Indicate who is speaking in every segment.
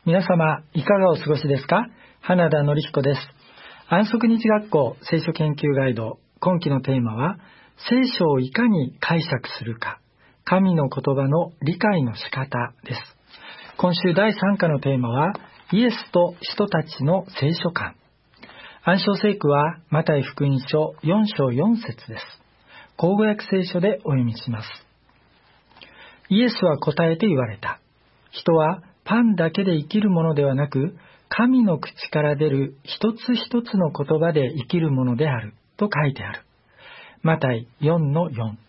Speaker 1: 皆様いかがお過ごしですか？花田典彦です。安息日学校聖書研究ガイド、今期のテーマは聖書をいかに解釈するか、神の言葉の理解の仕方です。今週第3課のテーマはイエスと人たちの聖書観。暗唱聖句はマタイ福音書4章4節です。口語訳聖書でお読みします。イエスは答えて言われた。人はパンだけで生きるものではなく、神の口から出る一つ一つの言葉で生きるものであると書いてある。マタイ 4:4。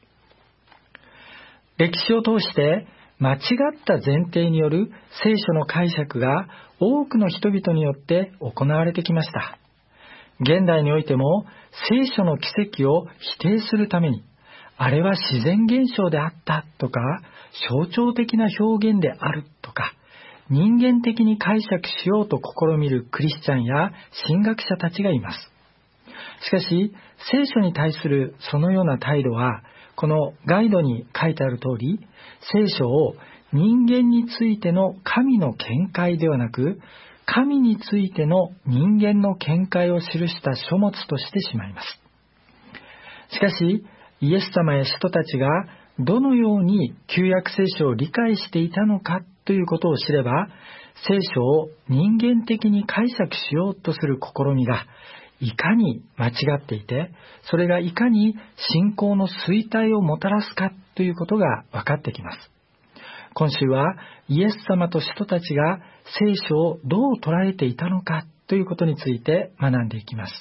Speaker 1: 歴史を通して間違った前提による聖書の解釈が多くの人々によって行われてきました。現代においても聖書の奇跡を否定するために、あれは自然現象であったとか、象徴的な表現であるとか、人間的に解釈しようと試みるクリスチャンや神学者たちがいます。しかし、聖書に対するそのような態度は、このガイドに書いてある通り、聖書を人間についての神の見解ではなく、神についての人間の見解を記した書物としてしまいます。しかし、イエス様や人たちがどのように旧約聖書を理解していたのかということを知れば、聖書を人間的に解釈しようとする試みがいかに間違っていて、それがいかに信仰の衰退をもたらすかということが分かってきます。今週はイエス様と人たちが聖書をどう捉えていたのかということについて学んでいきます。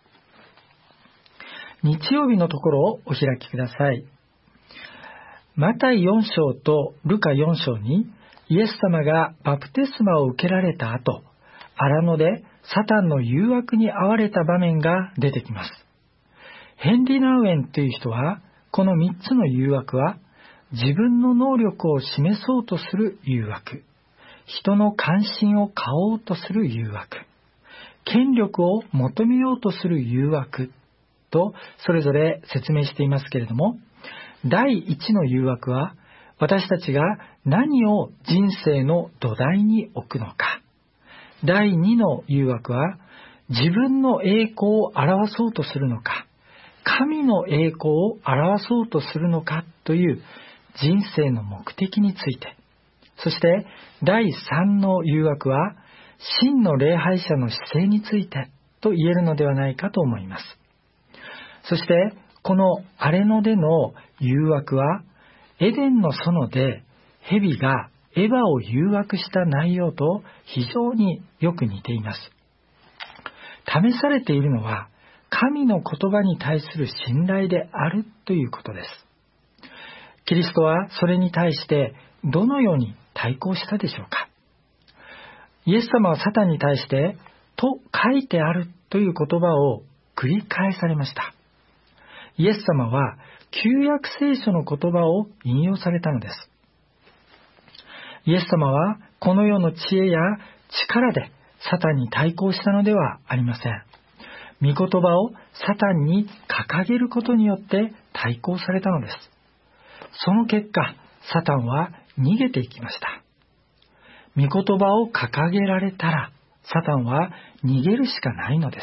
Speaker 1: 日曜日のところをお開きください。マタイ4章とルカ4章にイエス様がバプテスマを受けられた後、荒野でサタンの誘惑に遭われた場面が出てきます。ヘンリー・ナウエンという人は、この3つの誘惑は自分の能力を示そうとする誘惑、人の関心を買おうとする誘惑、権力を求めようとする誘惑とそれぞれ説明していますけれども、第1の誘惑は私たちが何を人生の土台に置くのか。第2の誘惑は自分の栄光を表そうとするのか、神の栄光を表そうとするのかという人生の目的について。そして第3の誘惑は真の礼拝者の姿勢についてと言えるのではないかと思います。そしてこの荒れ野での誘惑はエデンの園で蛇がエヴァを誘惑した内容と非常によく似ています。試されているのは神の言葉に対する信頼であるということです。キリストはそれに対してどのように対抗したでしょうか。イエス様はサタンに対してと書いてあるという言葉を繰り返されました。イエス様は旧約聖書の言葉を引用されたのです。イエス様はこの世の知恵や力でサタンに対抗したのではありません。御言葉をサタンに掲げることによって対抗されたのです。その結果、サタンは逃げていきました。御言葉を掲げられたら、サタンは逃げるしかないのです。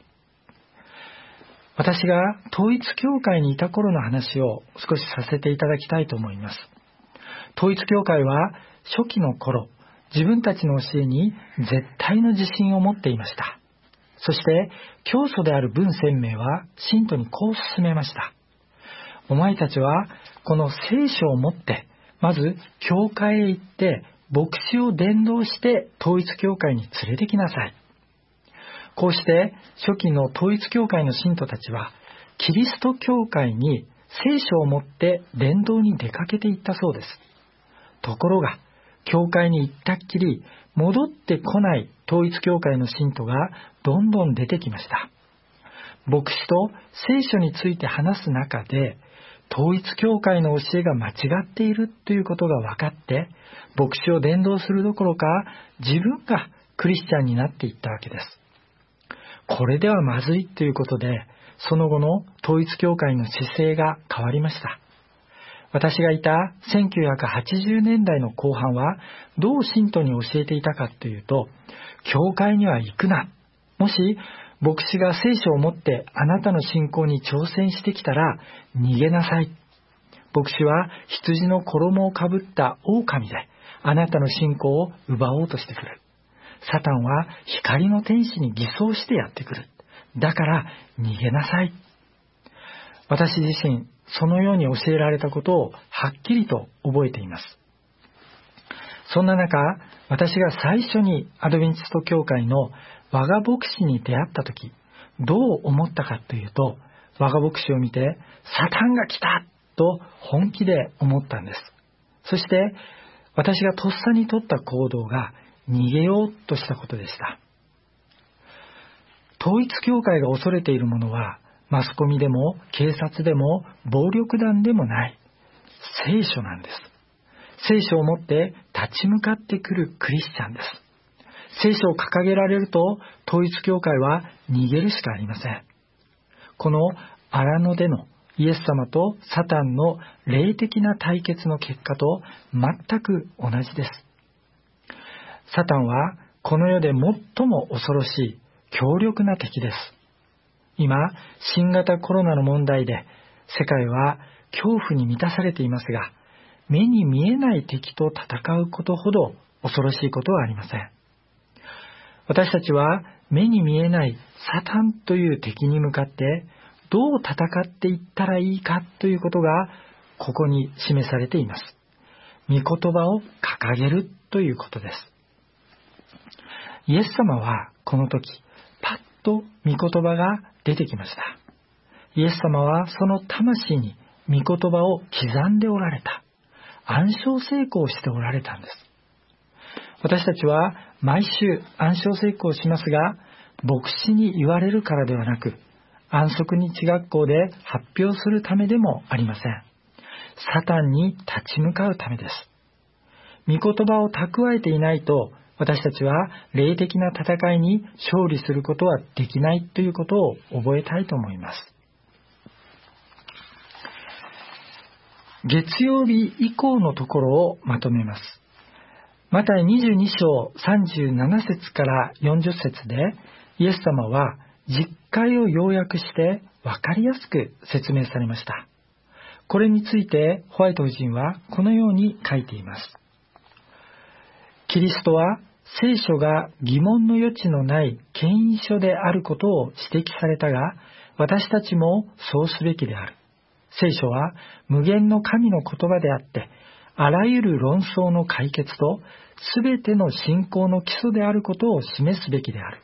Speaker 1: 私が統一教会にいた頃の話を少しさせていただきたいと思います。統一教会は初期の頃、自分たちの教えに絶対の自信を持っていました。そして教祖である文鮮明は信徒にこう勧めました。お前たちはこの聖書を持ってまず教会へ行って牧師を伝道して統一教会に連れてきなさい。こうして初期の統一教会の信徒たちはキリスト教会に聖書を持って伝道に出かけていったそうです。ところが教会に行ったっきり戻ってこない統一教会の信徒がどんどん出てきました。牧師と聖書について話す中で統一教会の教えが間違っているということが分かって牧師を伝道するどころか自分がクリスチャンになっていったわけです。これではまずいということでその後の統一教会の姿勢が変わりました。 私がいた1980年代の後半はどう信徒に教えていたかというと、教会には行くな。もし牧師が聖書を持ってあなたの信仰に挑戦してきたら逃げなさい。牧師は羊の衣をかぶった狼であなたの信仰を奪おうとしてくる。サタンは光の天使に偽装してやってくる。だから逃げなさい。私自身、そのように教えられたことをはっきりと覚えています。そんな中、私が最初にアドベンチスト教会の我が牧師に出会ったとき、どう思ったかというと、我が牧師を見て、サタンが来たと本気で思ったんです。そして、私がとっさに取った行動が逃げようとしたことでした。統一教会が恐れているものは、マスコミでも警察でも暴力団でもない、聖書なんです。聖書を持って立ち向かってくるクリスチャンです。聖書を掲げられると、統一教会は逃げるしかありません。この荒野でのイエス様とサタンの霊的な対決の結果と全く同じです。サタンはこの世で最も恐ろしい強力な敵です。今、新型コロナの問題で世界は恐怖に満たされていますが、目に見えない敵と戦うことほど恐ろしいことはありません。私たちは目に見えないサタンという敵に向かってどう戦っていったらいいかということがここに示されています。御言葉を掲げるということです。イエス様はこの時、パッと御言葉が出てきました。イエス様はその魂に御言葉を刻んでおられた。暗唱聖句をしておられたんです。私たちは毎週暗唱聖句をしますが、牧師に言われるからではなく、安息日学校で発表するためでもありません。サタンに立ち向かうためです。御言葉を蓄えていないと、私たちは霊的な戦いに勝利することはできないということを覚えたいと思います。月曜日以降のところをまとめます。マタイ22章37節から40節で、イエス様は実会を要約して分かりやすく説明されました。これについてホワイト夫人はこのように書いています。キリストは聖書が疑問の余地のない権威書であることを指摘されたが、私たちもそうすべきである。聖書は無限の神の言葉であって、あらゆる論争の解決とすべての信仰の基礎であることを示すべきである。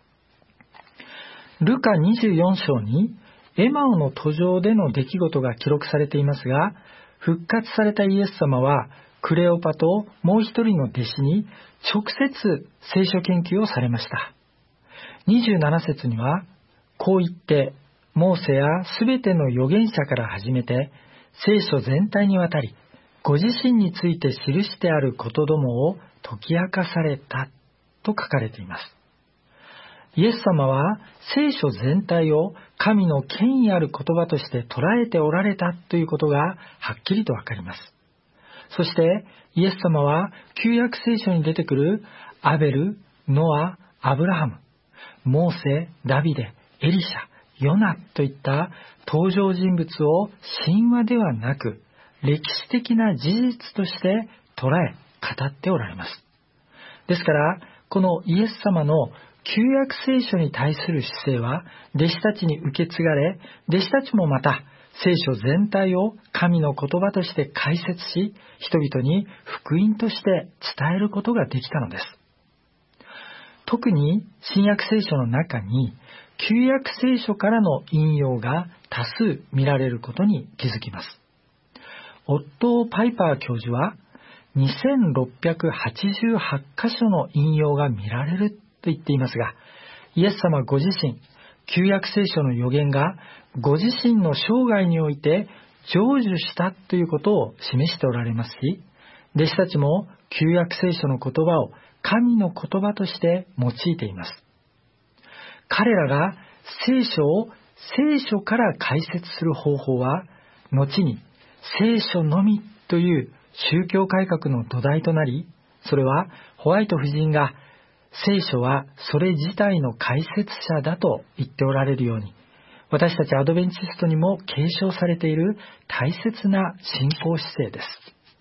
Speaker 1: ルカ24章にエマオの途上での出来事が記録されていますが、復活されたイエス様はクレオパともう一人の弟子に直接聖書研究をされました。27節にはこう言って、モーセやすべての預言者から始めて聖書全体にわたり、ご自身について記してあることどもを解き明かされたと書かれています。イエス様は聖書全体を神の権威ある言葉として捉えておられたということがはっきりとわかります。そしてイエス様は旧約聖書に出てくるアベル、ノア、アブラハム、モーセ、ダビデ、エリシャ、ヨナといった登場人物を神話ではなく歴史的な事実として捉え語っておられます。ですからこのイエス様の旧約聖書に対する姿勢は弟子たちに受け継がれ、弟子たちもまた聖書全体を神の言葉として解説し、人々に福音として伝えることができたのです。特に新約聖書の中に旧約聖書からの引用が多数見られることに気づきます。オットー・パイパー教授は2688箇所の引用が見られると言っていますが、イエス様ご自身、旧約聖書の預言がご自身の生涯において成就したということを示しておられますし、弟子たちも旧約聖書の言葉を神の言葉として用いています。彼らが聖書を聖書から解説する方法は、後に聖書のみという宗教改革の土台となり、それはホワイト夫人が聖書はそれ自体の解説者だと言っておられるように、私たちアドベンチストにも継承されている大切な信仰姿勢です。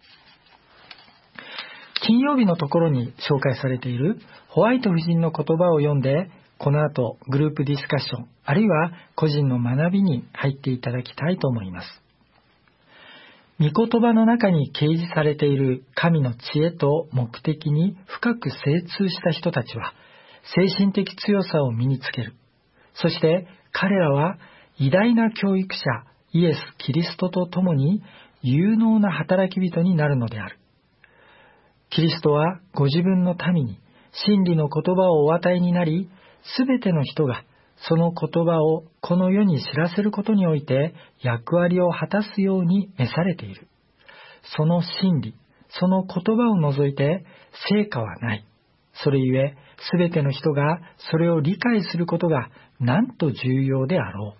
Speaker 1: 金曜日のところに紹介されているホワイト夫人の言葉を読んで、この後グループディスカッション、あるいは個人の学びに入っていただきたいと思います。御言葉の中に掲示されている神の知恵と目的に深く精通した人たちは、精神的強さを身につける。そして彼らは偉大な教育者イエス・キリストと共に有能な働き人になるのである。キリストはご自分の民に真理の言葉をお与えになり、すべての人がその言葉をこの世に知らせることにおいて役割を果たすように召されている。その真理、その言葉を除いて成果はない。それゆえ、すべての人がそれを理解することがなんと重要であろう。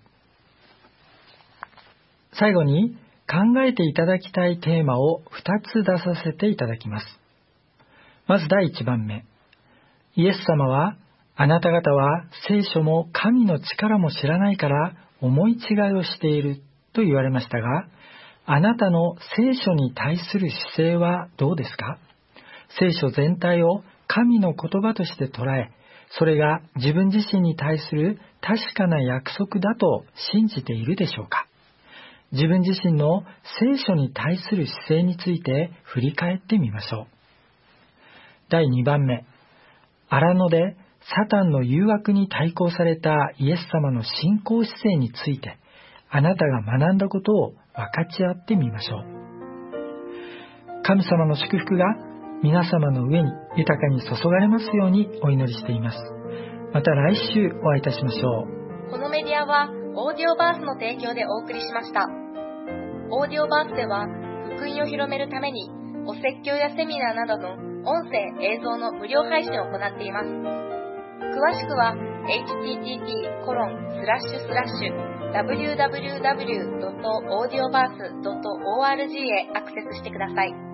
Speaker 1: 最後に考えていただきたいテーマを2つ出させていただきます。まず第1番目。イエス様は、あなた方は聖書も神の力も知らないから思い違いをしていると言われましたが、あなたの聖書に対する姿勢はどうですか？聖書全体を神の言葉として捉え、それが自分自身に対する確かな約束だと信じているでしょうか？自分自身の聖書に対する姿勢について振り返ってみましょう。第2番目。荒野でサタンの誘惑に対抗されたイエス様の信仰姿勢について、あなたが学んだことを分かち合ってみましょう。神様の祝福が皆様の上に豊かに注がれますようにお祈りしています。また来週お会いいたしましょう。
Speaker 2: このメディアはオーディオバースの提供でお送りしました。オーディオバースでは福音を広めるためにお説教やセミナーなどの音声・映像の無料配信を行っています。詳しくは http://www.audioverse.org へアクセスしてください。